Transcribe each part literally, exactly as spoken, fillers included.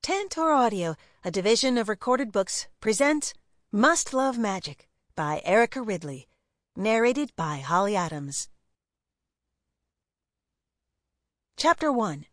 Tantor Audio, a division of Recorded Books, presents Must Love Magic by Erica Ridley, narrated by Holly Adams. Chapter one.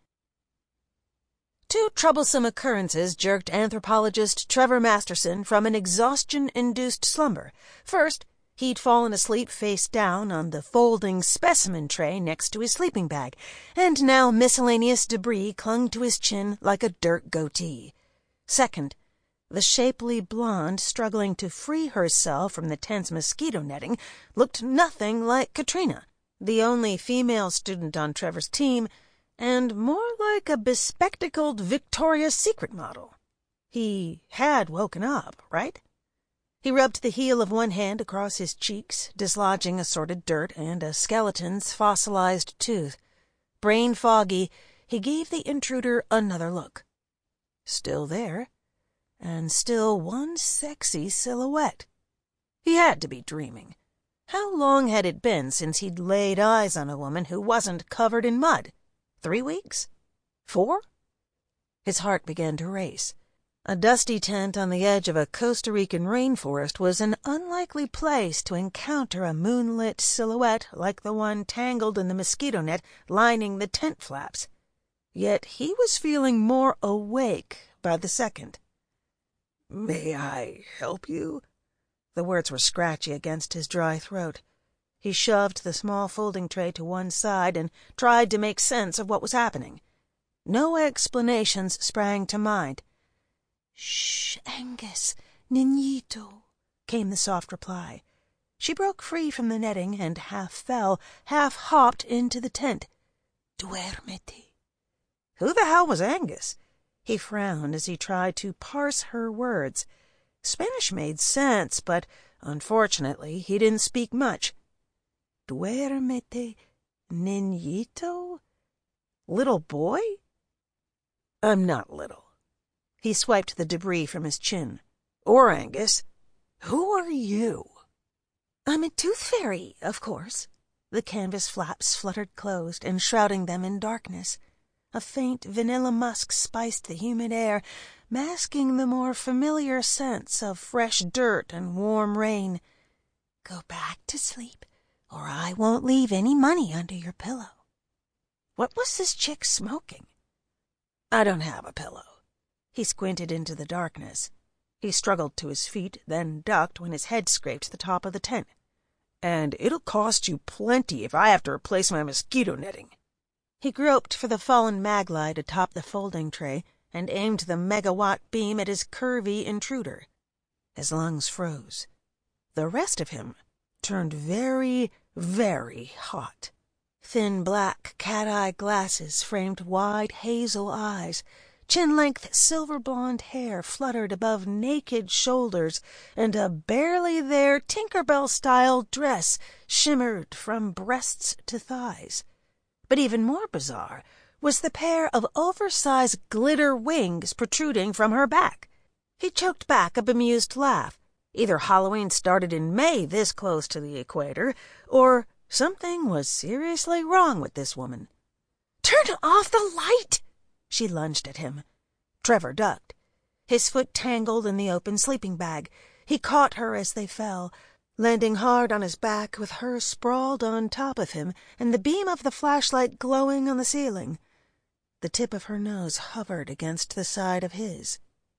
Two troublesome occurrences jerked anthropologist Trevor Masterson from an exhaustion-induced slumber. First, he'd fallen asleep face down on the folding specimen tray next to his sleeping bag, and now miscellaneous debris clung to his chin like a dirt goatee. Second, the shapely blonde struggling to free herself from the tense mosquito netting looked nothing like Katrina, the only female student on Trevor's team, and more like a bespectacled Victoria's Secret model. He had woken up, right? He rubbed the heel of one hand across his cheeks, dislodging assorted dirt and a skeleton's fossilized tooth. Brain foggy, he gave the intruder another look. Still there, and still one sexy silhouette. He had to be dreaming. How long had it been since he'd laid eyes on a woman who wasn't covered in mud? Three weeks? Four? His heart began to race. A dusty tent on the edge of a Costa Rican rainforest was an unlikely place to encounter a moonlit silhouette like the one tangled in the mosquito net lining the tent flaps. Yet he was feeling more awake by the second. "May I help you?" The words were scratchy against his dry throat. He shoved the small folding tray to one side and tried to make sense of what was happening. No explanations sprang to mind. "Shh, Angus, niñito," came the soft reply. She broke free from the netting and half fell, half hopped into the tent. "Duérmete." Who the hell was Angus? He frowned as he tried to parse her words. Spanish made sense, but unfortunately he didn't speak much. "Duérmete, niñito? Little boy?" "I'm not little." He swiped the debris from his chin. "Or Angus. Who are you?" "I'm a tooth fairy, of course." The canvas flaps fluttered closed, enshrouding them in darkness. A faint vanilla musk spiced the humid air, masking the more familiar scents of fresh dirt and warm rain. "Go back to sleep, or I won't leave any money under your pillow." What was this chick smoking? "I don't have a pillow." He squinted into the darkness. He struggled to his feet, then ducked when his head scraped the top of the tent. "And it'll cost you plenty if I have to replace my mosquito netting." He groped for the fallen mag light atop the folding tray and aimed the megawatt beam at his curvy intruder. His lungs froze. The rest of him turned very, very hot. Thin black cat-eye glasses framed wide hazel eyes. Chin-length silver-blonde hair fluttered above naked shoulders, and a barely-there Tinkerbell-style dress shimmered from breasts to thighs. But even more bizarre was the pair of oversized glitter wings protruding from her back. He choked back a bemused laugh. Either Halloween started in May this close to the equator, or something was seriously wrong with this woman. "Turn off the light!" She lunged at him. Trevor ducked. His foot tangled in the open sleeping bag. He caught her as they fell, landing hard on his back with her sprawled on top of him and the beam of the flashlight glowing on the ceiling. The tip of her nose hovered against the side of his.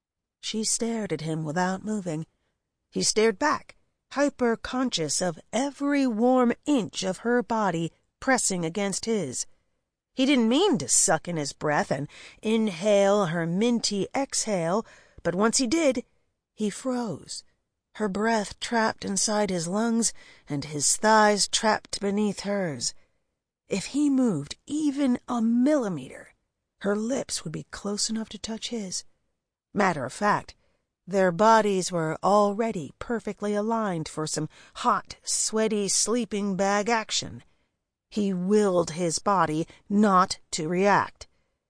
She stared at him without moving. He stared back, hyper-conscious of every warm inch of her body pressing against his. He didn't mean to suck in his breath and inhale her minty exhale, but once he did, he froze, her breath trapped inside his lungs and his thighs trapped beneath hers. If he moved even a millimeter, her lips would be close enough to touch his. Matter of fact, their bodies were already perfectly aligned for some hot, sweaty sleeping bag action. He willed his body not to react.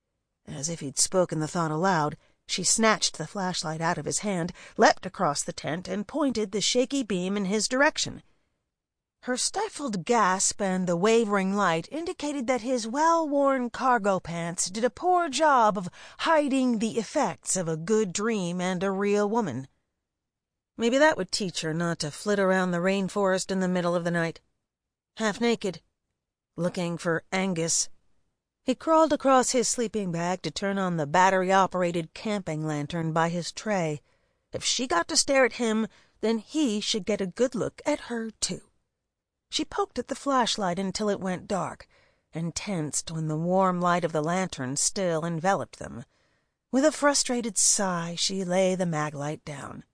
As if he'd spoken the thought aloud, she snatched the flashlight out of his hand, leapt across the tent, and pointed the shaky beam in his direction. Her stifled gasp and the wavering light indicated that his well-worn cargo pants did a poor job of hiding the effects of a good dream and a real woman. Maybe that would teach her not to flit around the rainforest in the middle of the night, half naked, looking for Angus. He crawled across his sleeping bag to turn on the battery-operated camping lantern by his tray. If she got to stare at him, then he should get a good look at her, too. She poked at the flashlight until it went dark, and tensed when the warm light of the lantern still enveloped them. With a frustrated sigh, she lay the maglite down.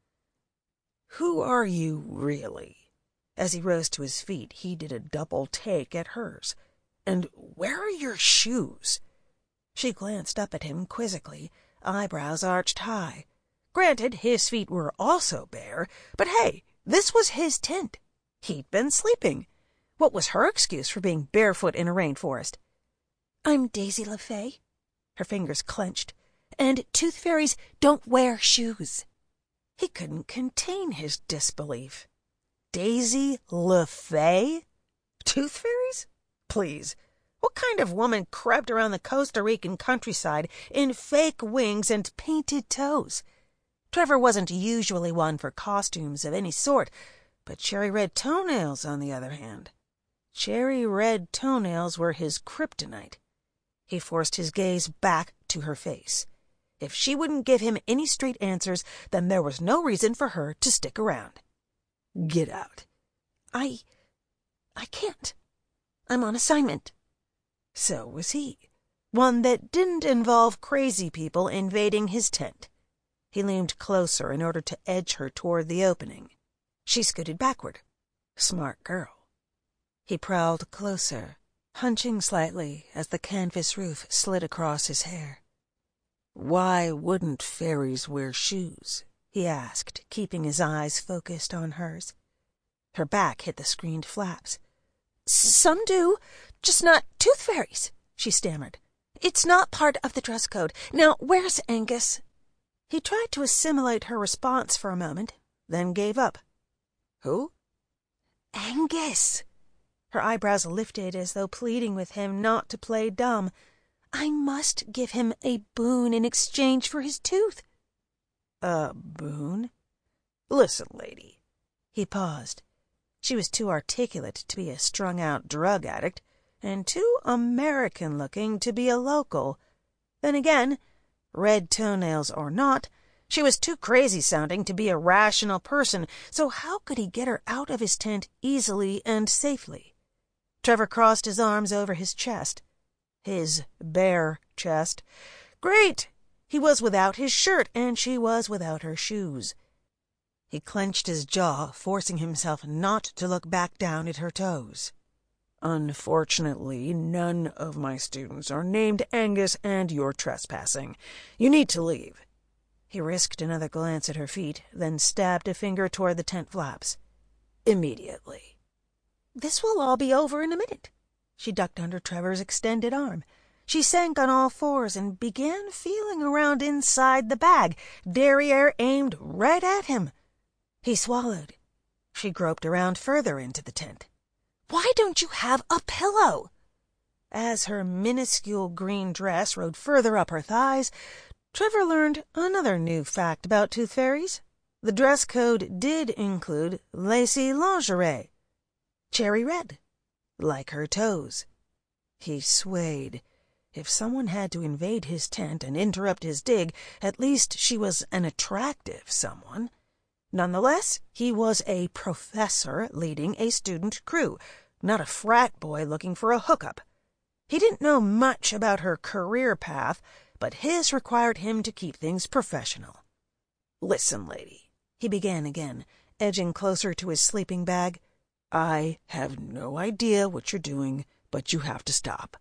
"Who are you, really?" As he rose to his feet, he did a double take at hers. "And where are your shoes?" She glanced up at him quizzically, eyebrows arched high. Granted, his feet were also bare, but hey, this was his tent. He'd been sleeping. What was her excuse for being barefoot in a rainforest? "I'm Daisy LeFay." Her fingers clenched. "And tooth fairies don't wear shoes." He couldn't contain his disbelief. Daisy LeFay? Tooth fairies? Please. What kind of woman crept around the Costa Rican countryside in fake wings and painted toes? Trevor wasn't usually one for costumes of any sort, but cherry-red toenails, on the other hand. Cherry-red toenails were his kryptonite. He forced his gaze back to her face. If she wouldn't give him any straight answers, then there was no reason for her to stick around. "Get out." I... I can't. I'm on assignment." So was he. One that didn't involve crazy people invading his tent. He leaned closer in order to edge her toward the opening. She scooted backward. Smart girl. He prowled closer, hunching slightly as the canvas roof slid across his hair. "Why wouldn't fairies wear shoes?" he asked, keeping his eyes focused on hers. Her back hit the screened flaps. "Some do, just not tooth fairies," she stammered. "It's not part of the dress code. Now, where's Angus?" He tried to assimilate her response for a moment, then gave up. "Who?" "Angus." Her eyebrows lifted as though pleading with him not to play dumb. "I must give him a boon in exchange for his tooth." "A boon? Listen, lady." He paused. She was too articulate to be a strung-out drug addict, and too American-looking to be a local. Then again, red toenails or not, she was too crazy-sounding to be a rational person, so how could he get her out of his tent easily and safely? Trevor crossed his arms over his chest. His bare chest. Great! He was without his shirt, and she was without her shoes. He clenched his jaw, forcing himself not to look back down at her toes. "Unfortunately, none of my students are named Angus, and you're trespassing. You need to leave." He risked another glance at her feet, then stabbed a finger toward the tent flaps. "Immediately." "This will all be over in a minute." She ducked under Trevor's extended arm. She sank on all fours and began feeling around inside the bag, derriere aimed right at him. He swallowed. She groped around further into the tent. "Why don't you have a pillow?" As her minuscule green dress rode further up her thighs, Trevor learned another new fact about tooth fairies. The dress code did include lacy lingerie. Cherry red, like her toes. He swayed. If someone had to invade his tent and interrupt his dig, at least she was an attractive someone. Nonetheless, he was a professor leading a student crew, not a frat boy looking for a hookup. He didn't know much about her career path, but his required him to keep things professional. "Listen, lady," he began again, edging closer to his sleeping bag. "I have no idea what you're doing, but you have to stop.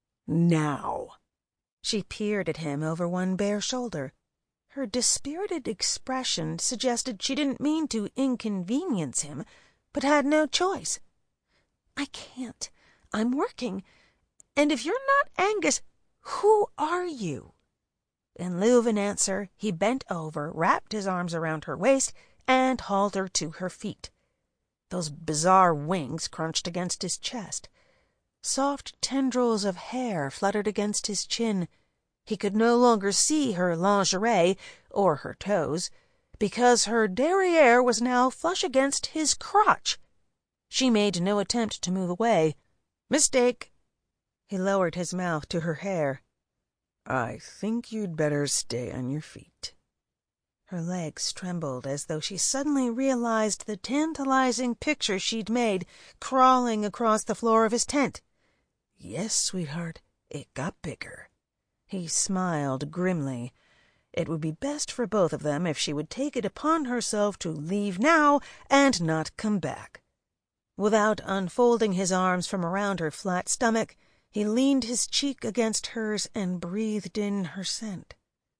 Now." She peered at him over one bare shoulder. Her dispirited expression suggested she didn't mean to inconvenience him, but had no choice. "I can't. I'm working. And if you're not Angus, who are you?" In lieu of an answer, he bent over, wrapped his arms around her waist, and hauled her to her feet. Those bizarre wings crunched against his chest. Soft tendrils of hair fluttered against his chin. He could no longer see her lingerie or her toes, because her derriere was now flush against his crotch. She made no attempt to move away. "Mistake." He lowered his mouth to her hair. "I think you'd better stay on your feet." Her legs trembled as though she suddenly realized the tantalizing picture she'd made crawling across the floor of his tent. "Yes, sweetheart, it got bigger." He smiled grimly. It would be best for both of them if she would take it upon herself to leave now and not come back. Without unfolding his arms from around her flat stomach, he leaned his cheek against hers and breathed in her scent.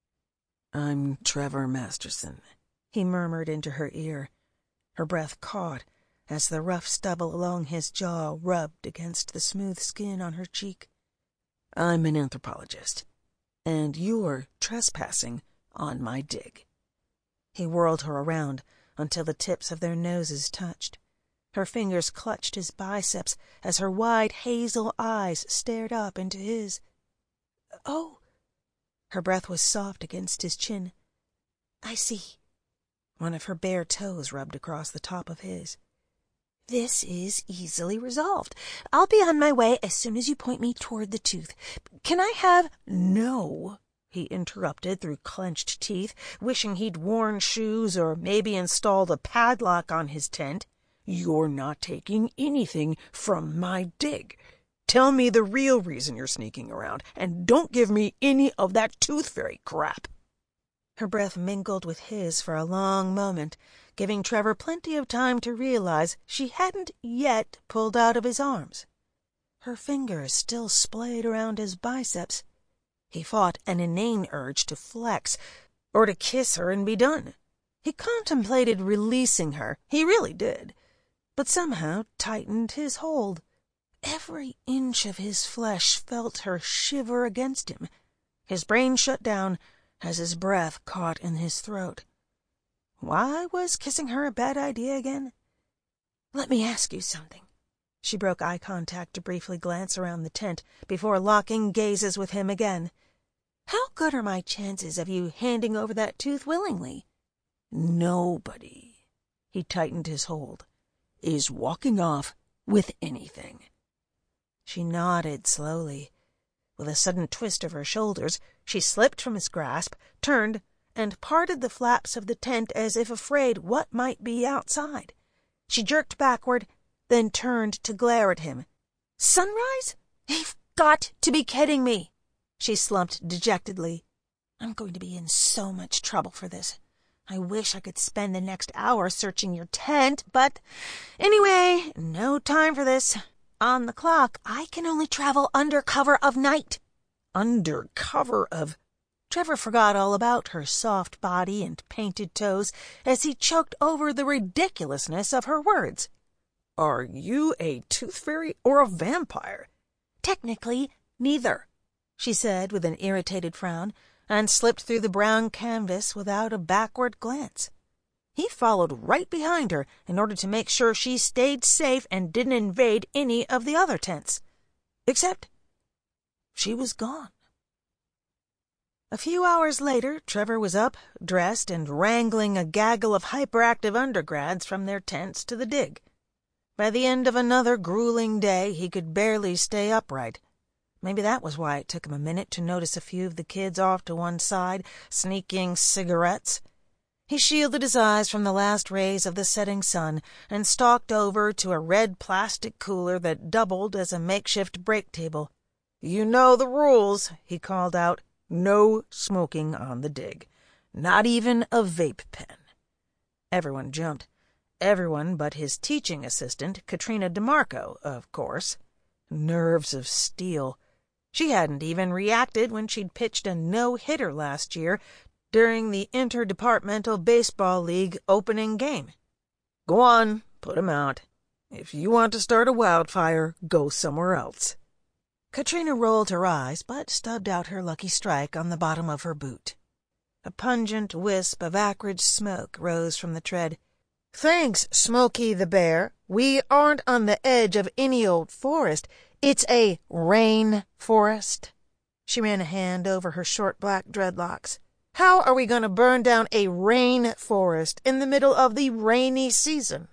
"I'm Trevor Masterson," he murmured into her ear. Her breath caught as the rough stubble along his jaw rubbed against the smooth skin on her cheek. "I'm an anthropologist, and you're trespassing on my dig." He whirled her around until the tips of their noses touched. Her fingers clutched his biceps as her wide hazel eyes stared up into his. "Oh." Her breath was soft against his chin. "I see." One of her bare toes rubbed across the top of his. "This is easily resolved. I'll be on my way as soon as you point me toward the tooth. Can I have—" "No," he interrupted through clenched teeth, wishing he'd worn shoes or maybe installed a padlock on his tent. "You're not taking anything from my dig. Tell me the real reason you're sneaking around, and don't give me any of that tooth fairy crap." Her breath mingled with his for a long moment, giving Trevor plenty of time to realize she hadn't yet pulled out of his arms. Her fingers still splayed around his biceps. He fought an inane urge to flex, or to kiss her and be done. He contemplated releasing her, he really did, but somehow tightened his hold. Every inch of his flesh felt her shiver against him. His brain shut down as his breath caught in his throat. Why was kissing her a bad idea again? "Let me ask you something." She broke eye contact to briefly glance around the tent before locking gazes with him again. "How good are my chances of you handing over that tooth willingly?" "Nobody," he tightened his hold, "is walking off with anything." She nodded slowly. With a sudden twist of her shoulders, she slipped from his grasp, turned, and parted the flaps of the tent as if afraid what might be outside. She jerked backward, then turned to glare at him. "Sunrise? You've got to be kidding me!" She slumped dejectedly. "I'm going to be in so much trouble for this. I wish I could spend the next hour searching your tent, but anyway, no time for this. On the clock, I can only travel under cover of night." Under cover of... Trevor forgot all about her soft body and painted toes as he choked over the ridiculousness of her words. "Are you a tooth fairy or a vampire?" "Technically, neither," she said with an irritated frown, and slipped through the brown canvas without a backward glance. He followed right behind her in order to make sure she stayed safe and didn't invade any of the other tents. Except she was gone. A few hours later, Trevor was up, dressed, and wrangling a gaggle of hyperactive undergrads from their tents to the dig. By the end of another grueling day, he could barely stay upright. Maybe that was why it took him a minute to notice a few of the kids off to one side, sneaking cigarettes. He shielded his eyes from the last rays of the setting sun and stalked over to a red plastic cooler that doubled as a makeshift break table. "You know the rules," he called out. "No smoking on the dig. Not even a vape pen." Everyone jumped. Everyone but his teaching assistant, Katrina DeMarco, of course. Nerves of steel. She hadn't even reacted when she'd pitched a no-hitter last year during the Interdepartmental Baseball League opening game. "Go on, put 'em out. If you want to start a wildfire, go somewhere else." Katrina rolled her eyes, but stubbed out her lucky strike on the bottom of her boot. A pungent wisp of acrid smoke rose from the tread. Thanks, Smokey the Bear. We aren't on the edge of any old forest. It's a rain forest. She ran a hand over her short black dreadlocks. How are we going to burn down a rain forest in the middle of the rainy season?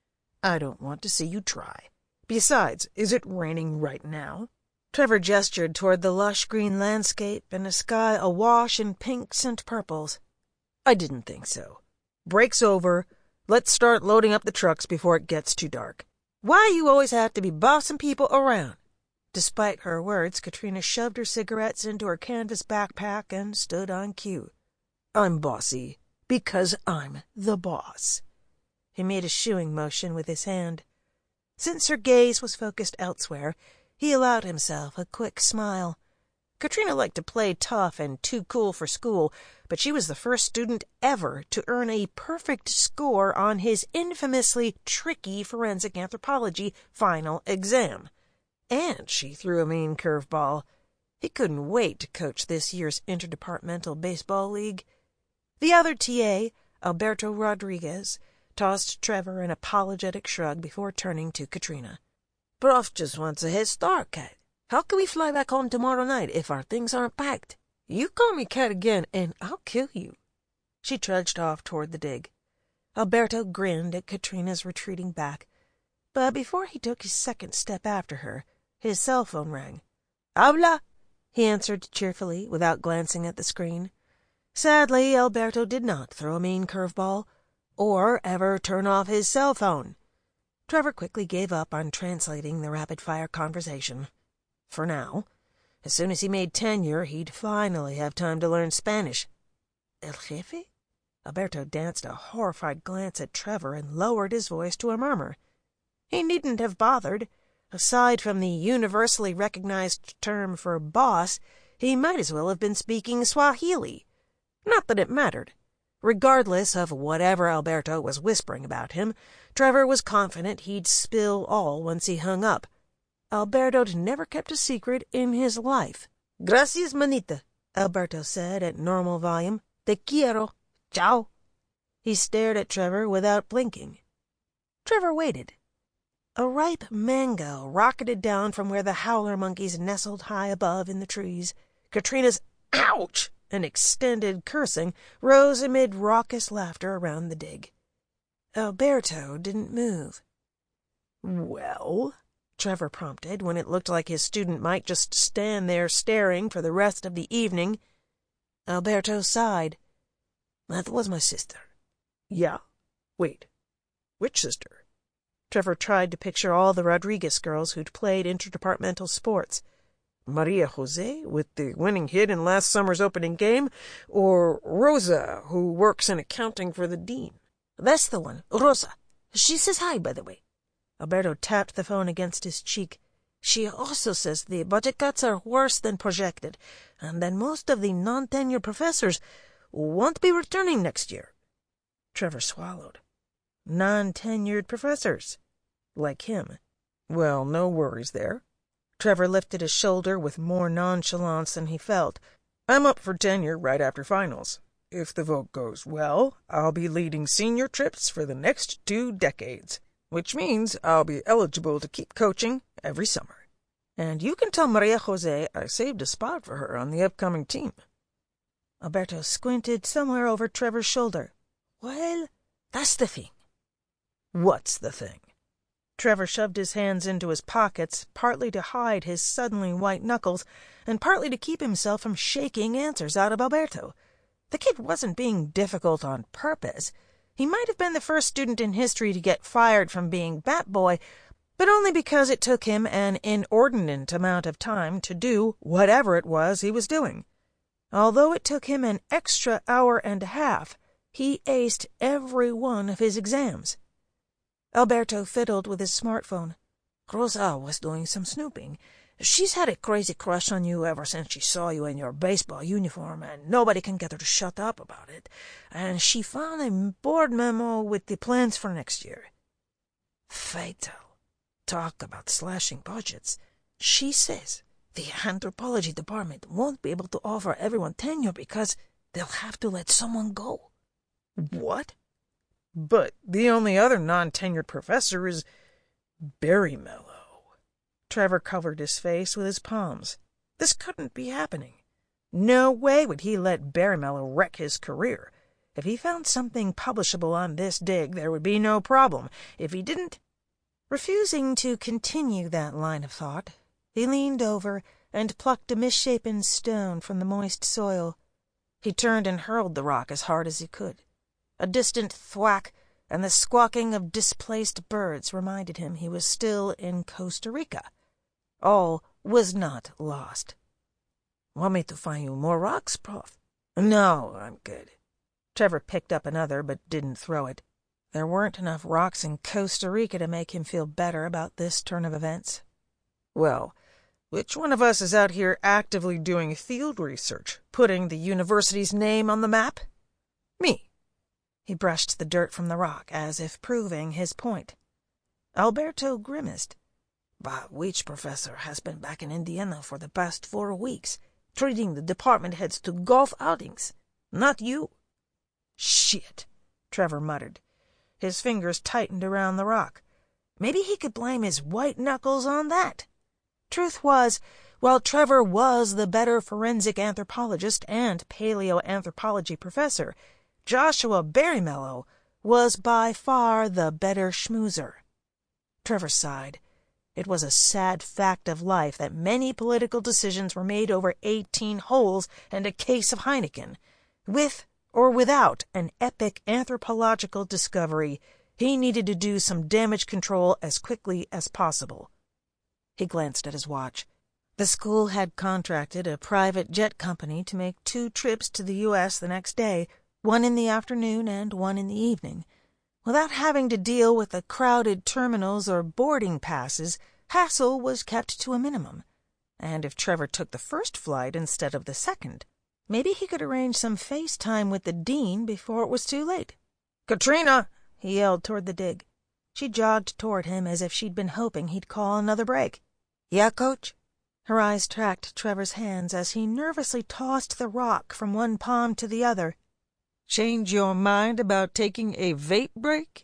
I don't want to see you try. Besides, is it raining right now? Trevor gestured toward the lush green landscape and a sky awash in pinks and purples. I didn't think so. Break's over. Let's start loading up the trucks before it gets too dark. Why you always have to be bossing people around? Despite her words, Katrina shoved her cigarettes into her canvas backpack and stood on cue. I'm bossy because I'm the boss. He made a shooing motion with his hand. Since her gaze was focused elsewhere, he allowed himself a quick smile. Katrina liked to play tough and too cool for school, but she was the first student ever to earn a perfect score on his infamously tricky forensic anthropology final exam. And she threw a mean curveball. He couldn't wait to coach this year's interdepartmental baseball league. The other T A, Alberto Rodriguez, tossed Trevor an apologetic shrug before turning to Katrina. Prof just wants a head start, Cat. How can we fly back home tomorrow night if our things aren't packed? You call me Cat again, and I'll kill you. She trudged off toward the dig. Alberto grinned at Katrina's retreating back, but before he took his second step after her, his cell phone rang. Habla, he answered cheerfully, without glancing at the screen. Sadly, Alberto did not throw a mean curveball, or ever turn off his cell phone. Trevor quickly gave up on translating the rapid-fire conversation. For now. As soon as he made tenure, he'd finally have time to learn Spanish. El jefe? Alberto danced a horrified glance at Trevor and lowered his voice to a murmur. He needn't have bothered. Aside from the universally recognized term for boss, he might as well have been speaking Swahili. Not that it mattered. Regardless of whatever Alberto was whispering about him, Trevor was confident he'd spill all once he hung up. Alberto'd never kept a secret in his life. Gracias, manita, Alberto said at normal volume. Te quiero. Ciao. He stared at Trevor without blinking. Trevor waited. A ripe mango rocketed down from where the howler monkeys nestled high above in the trees. Katrina's ouch and extended cursing rose amid raucous laughter around the dig. Alberto didn't move. Well? Trevor prompted, when it looked like his student might just stand there staring for the rest of the evening. Alberto sighed. That was my sister. Yeah? Wait. Which sister? Trevor tried to picture all the Rodriguez girls who'd played interdepartmental sports. Maria Jose, with the winning hit in last summer's opening game, or Rosa, who works in accounting for the dean. That's the one, Rosa. She says hi, by the way. Alberto tapped the phone against his cheek. She also says the budget cuts are worse than projected, and that most of the non-tenured professors won't be returning next year. Trevor swallowed. Non-tenured professors. Like him. Well, no worries there. Trevor lifted his shoulder with more nonchalance than he felt. I'm up for tenure right after finals. If the vote goes well, I'll be leading senior trips for the next two decades, which means I'll be eligible to keep coaching every summer. And you can tell Maria Jose I saved a spot for her on the upcoming team. Alberto squinted somewhere over Trevor's shoulder. Well, that's the thing. What's the thing? Trevor shoved his hands into his pockets, partly to hide his suddenly white knuckles, and partly to keep himself from shaking answers out of Alberto. The kid wasn't being difficult on purpose. He might have been the first student in history to get fired from being Bat Boy, but only because it took him an inordinate amount of time to do whatever it was he was doing. Although it took him an extra hour and a half, he aced every one of his exams. Alberto fiddled with his smartphone. Rosa was doing some snooping. She's had a crazy crush on you ever since she saw you in your baseball uniform, and nobody can get her to shut up about it. And she found a board memo with the plans for next year. Fatal. Talk about slashing budgets. She says the anthropology department won't be able to offer everyone tenure because they'll have to let someone go. What? But the only other non-tenured professor is Barrymelo. Trevor covered his face with his palms. This couldn't be happening. No way would he let Barrymelo wreck his career. If he found something publishable on this dig, there would be no problem. If he didn't... Refusing to continue that line of thought, he leaned over and plucked a misshapen stone from the moist soil. He turned and hurled the rock as hard as he could. A distant thwack and the squawking of displaced birds reminded him he was still in Costa Rica. All was not lost. Want me to find you more rocks, Prof? No, I'm good. Trevor picked up another, but didn't throw it. There weren't enough rocks in Costa Rica to make him feel better about this turn of events. Well, which one of us is out here actively doing field research, putting the university's name on the map? Me. He brushed the dirt from the rock, as if proving his point. Alberto grimaced. But which professor has been back in Indiana for the past four weeks, treating the department heads to golf outings? Not you. Shit, Trevor muttered. His fingers tightened around the rock. Maybe he could blame his white knuckles on that. Truth was, while Trevor was the better forensic anthropologist and paleoanthropology professor, Joshua Barrymelo was by far the better schmoozer. Trevor sighed. It was a sad fact of life that many political decisions were made over eighteen holes and a case of Heineken. With or without an epic anthropological discovery, he needed to do some damage control as quickly as possible. He glanced at his watch. The school had contracted a private jet company to make two trips to the U S the next day, one in the afternoon and one in the evening. Without having to deal with the crowded terminals or boarding passes, hassle was kept to a minimum. And if Trevor took the first flight instead of the second, maybe he could arrange some FaceTime with the dean before it was too late. "Katrina!" he yelled toward the dig. She jogged toward him as if she'd been hoping he'd call another break. "Yeah, Coach?" Her eyes tracked Trevor's hands as he nervously tossed the rock from one palm to the other. "Change your mind about taking a vape break?"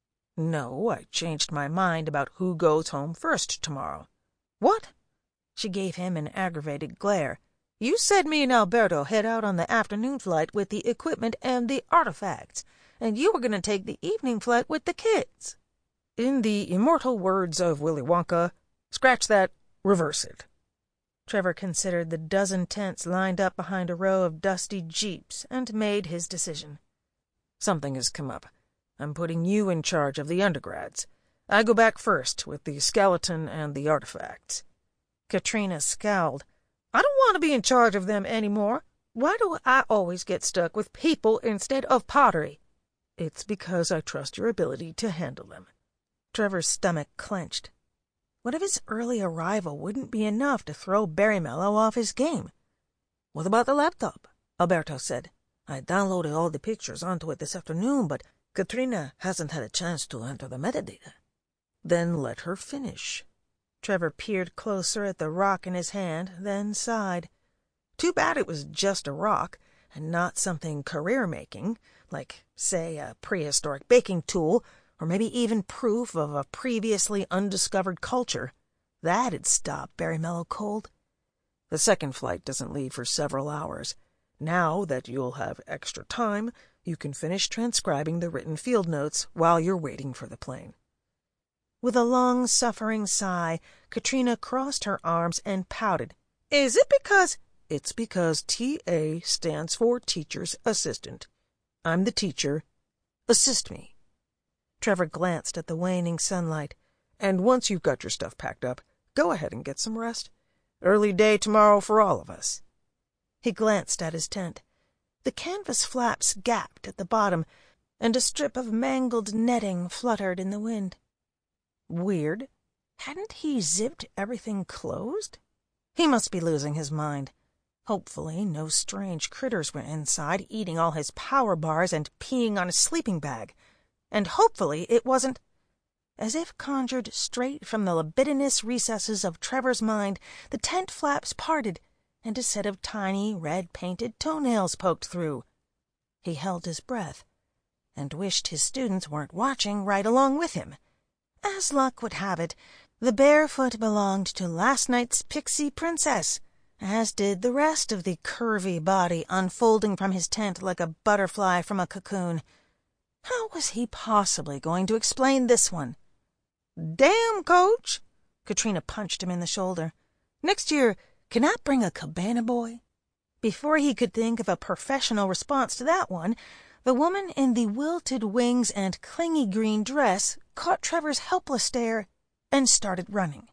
"No, I changed my mind about who goes home first tomorrow." "What?" She gave him an aggravated glare. "You said me and Alberto head out on the afternoon flight with the equipment and the artifacts, and you were going to take the evening flight with the kids." In the immortal words of Willy Wonka, scratch that, reverse it. Trevor considered the dozen tents lined up behind a row of dusty jeeps and made his decision. "Something has come up. I'm putting you in charge of the undergrads. I go back first with the skeleton and the artifacts." Katrina scowled. "I don't want to be in charge of them anymore. Why do I always get stuck with people instead of pottery?" "It's because I trust your ability to handle them." Trevor's stomach clenched. What if his early arrival wouldn't be enough to throw Barrymelo off his game? "What about the laptop?" Alberto said. "I downloaded all the pictures onto it this afternoon, but Katrina hasn't had a chance to enter the metadata." "Then let her finish." Trevor peered closer at the rock in his hand, then sighed. Too bad it was just a rock, and not something career-making, like, say, a prehistoric baking tool, or maybe even proof of a previously undiscovered culture. That'd stop Barrymelo cold. "The second flight doesn't leave for several hours. Now that you'll have extra time, you can finish transcribing the written field notes while you're waiting for the plane." With a long-suffering sigh, Katrina crossed her arms and pouted. "Is it because—" "It's because T A stands for Teacher's Assistant. I'm the teacher. Assist me." Trevor glanced at the waning sunlight. "And once you've got your stuff packed up, go ahead and get some rest. Early day tomorrow for all of us." He glanced at his tent. The canvas flaps gapped at the bottom, and a strip of mangled netting fluttered in the wind. Weird. Hadn't he zipped everything closed? He must be losing his mind. Hopefully no strange critters were inside, eating all his power bars and peeing on his sleeping bag. And hopefully it wasn't... As if conjured straight from the libidinous recesses of Trevor's mind, the tent flaps parted, and a set of tiny, red-painted toenails poked through. He held his breath. and wished his students weren't watching right along with him. As luck would have it, the barefoot belonged to last night's pixie princess, as did the rest of the curvy body unfolding from his tent like a butterfly from a cocoon. How was he possibly going to explain this one? "Damn, Coach!" Katrina punched him in the shoulder. "Next year, can I bring a cabana boy?" Before he could think of a professional response to that one, the woman in the wilted wings and clingy green dress caught Trevor's helpless stare and started running.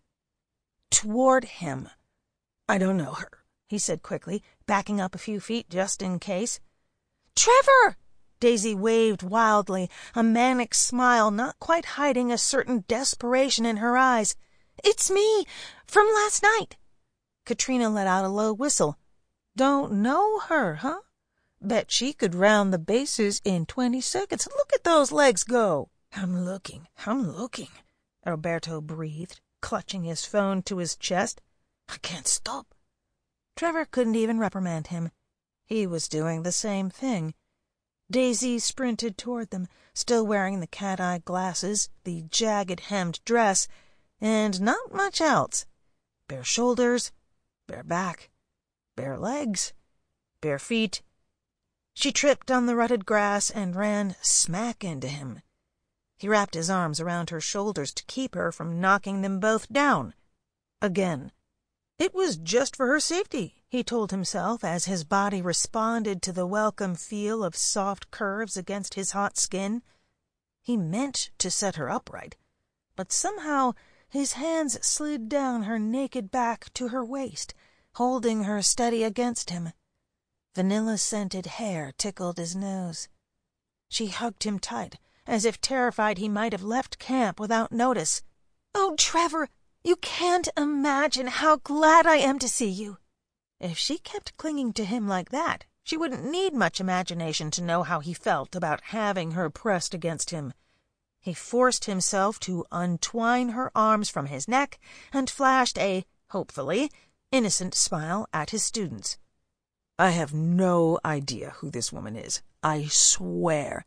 Toward him. "I don't know her," he said quickly, backing up a few feet just in case. "Trevor!" Daisy waved wildly, a manic smile not quite hiding a certain desperation in her eyes. "It's me, from last night." Katrina let out a low whistle. "Don't know her, huh? Bet she could round the bases in twenty seconds. Look at those legs go." "I'm looking, I'm looking," Alberto breathed, clutching his phone to his chest. "I can't stop." Trevor couldn't even reprimand him. He was doing the same thing. Daisy sprinted toward them, still wearing the cat-eye glasses, the jagged-hemmed dress, and not much else. Bare shoulders, bare back, bare legs, bare feet. She tripped on the rutted grass and ran smack into him. He wrapped his arms around her shoulders to keep her from knocking them both down. Again. It was just for her safety, he told himself as his body responded to the welcome feel of soft curves against his hot skin. He meant to set her upright, but somehow his hands slid down her naked back to her waist, holding her steady against him. Vanilla-scented hair tickled his nose. She hugged him tight, as if terrified he might have left camp without notice. "Oh, Trevor, you can't imagine how glad I am to see you." If she kept clinging to him like that, she wouldn't need much imagination to know how he felt about having her pressed against him. He forced himself to untwine her arms from his neck and flashed a, hopefully, innocent smile at his students. "I have no idea who this woman is. I swear."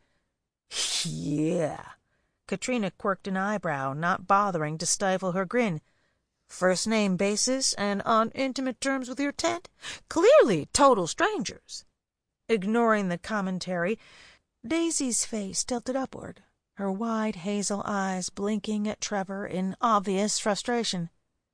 "Yeah." Katrina quirked an eyebrow, not bothering to stifle her grin. "First name basis and on intimate terms with your tent? Clearly total strangers." Ignoring the commentary, Daisy's face tilted upward, her wide hazel eyes blinking at Trevor in obvious frustration.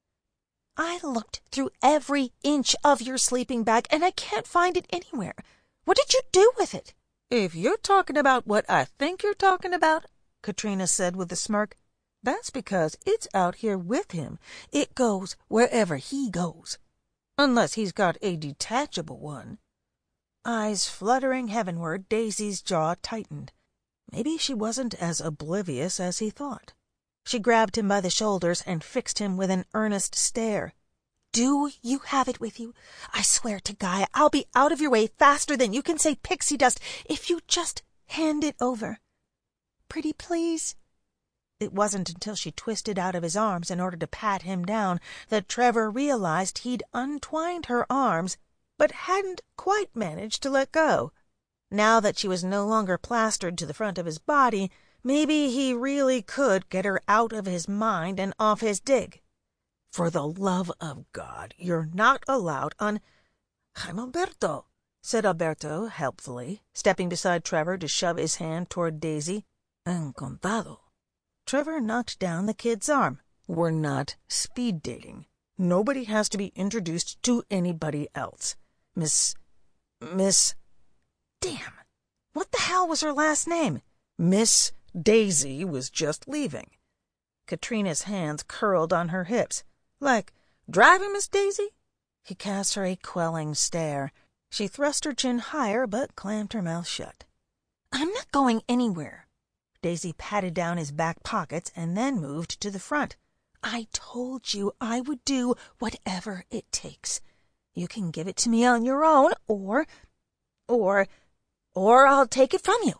"I looked through every inch of your sleeping bag, and I can't find it anywhere. What did you do with it?" "If you're talking about what I think you're talking about," Katrina said with a smirk, "that's because it's out here with him. It goes wherever he goes. Unless he's got a detachable one." Eyes fluttering heavenward, Daisy's jaw tightened. Maybe she wasn't as oblivious as he thought. She grabbed him by the shoulders and fixed him with an earnest stare. "Do you have it with you? I swear to Gaia I'll be out of your way faster than you can say pixie dust if you just hand it over. Pretty please?" It wasn't until she twisted out of his arms in order to pat him down that Trevor realized he'd untwined her arms but hadn't quite managed to let go. Now that she was no longer plastered to the front of his body, maybe he really could get her out of his mind and off his dig. "For the love of God, you're not allowed on—" "I'm Alberto," said Alberto helpfully, stepping beside Trevor to shove his hand toward Daisy. "Encantado." Trevor knocked down the kid's arm. "We're not speed dating. Nobody has to be introduced to anybody else. Miss... Miss... Damn! What the hell was her last name? Miss Daisy was just leaving." Katrina's hands curled on her hips. "Like, driving, Miss Daisy?" He cast her a quelling stare. She thrust her chin higher but clamped her mouth shut. "I'm not going anywhere." Daisy patted down his back pockets and then moved to the front. "I told you I would do whatever it takes. You can give it to me on your own, or... or... or I'll take it from you."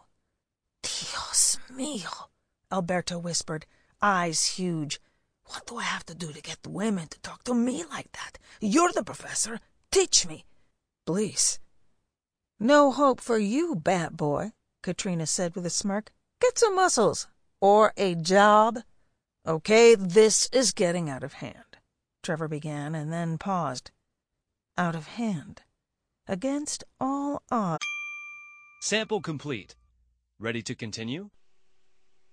"Dios mío," Alberto whispered, eyes huge. "What do I have to do to get the women to talk to me like that? You're the professor. Teach me." "Please." "No hope for you, bat boy," Katrina said with a smirk. Get some muscles. Or a job. Okay, this is getting out of hand, Trevor began, and then paused. Out of hand. Against all odds. Sample complete. Ready to continue?